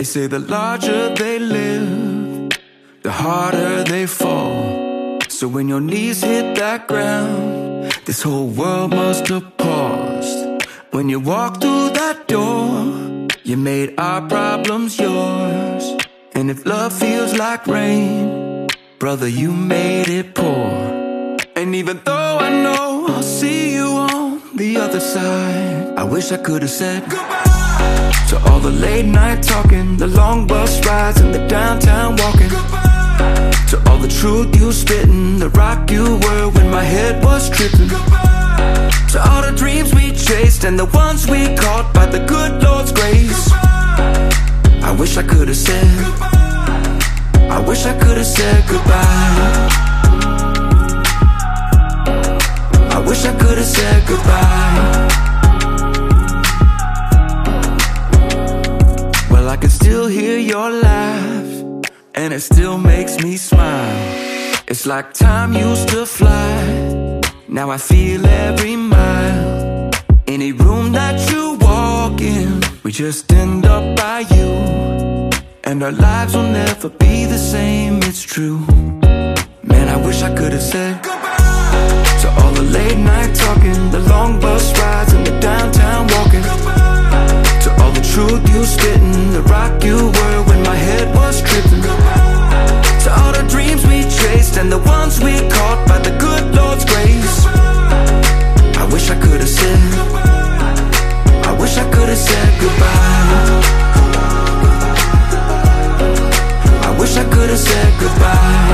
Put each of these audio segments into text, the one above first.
say the larger they live, the harder they fall. So when your knees hit that ground, this whole world must have paused. When you walked through that door, you made our problems yours. And if love feels like rain, brother, you made it pour. And even though I know I'll see you on the other side, I wish I could have said goodbye to all the late night talking, the long bus rides and the downtown walking. Goodbye to all the truth you spitting, the rock you were when my head was tripping. Goodbye to all the dreams we chased and the ones we caught by the good Lord's grace. Goodbye. I wish I could have said goodbye. I wish I could have said goodbye. I wish I could have said goodbye. Well, I can still hear your laugh, and it still makes me smile. It's like time used to fly, now I feel every mile. Any room that you walk in, we just end up by you. And our lives will never be the same, it's true. Man, I wish I could have said goodbye to all the late night talking, the long bus rides and the downtown walking. Goodbye to all the truth you spitting, the rock you were when my head was tripping. Goodbye to all the dreams we chased and the ones we caught by the good Lord's grace. Goodbye. I wish I could have said goodbye. I wish I could have said goodbye. I wish I could have said goodbye.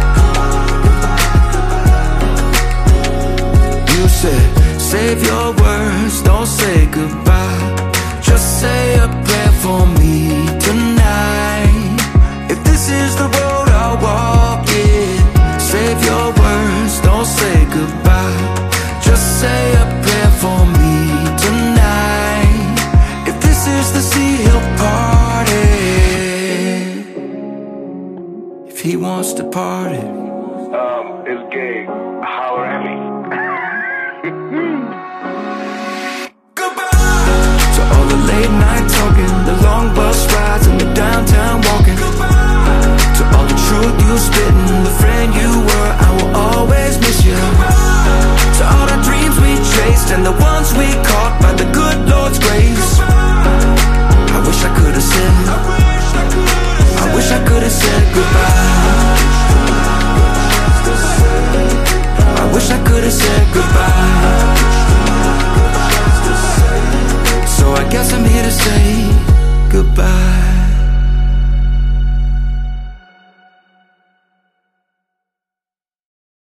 You said, save your words, don't say goodbye. Just say a prayer for me tonight. If this is the road I'll walk in, save your words, don't say goodbye. Just say a prayer for me tonight. If this is the sea he'll part it, if he wants to part it. It's gay. Holler at me. To all the late night talking, the long bus rides and the downtown walking. Goodbye to all the truth you spitting, the friend you were, I will always miss you. Goodbye to all the dreams we chased and the ones we caught by the good Lord's grace. Goodbye. I wish I could have said I wish I could have said goodbye. I wish I could have said goodbye. So I guess I'm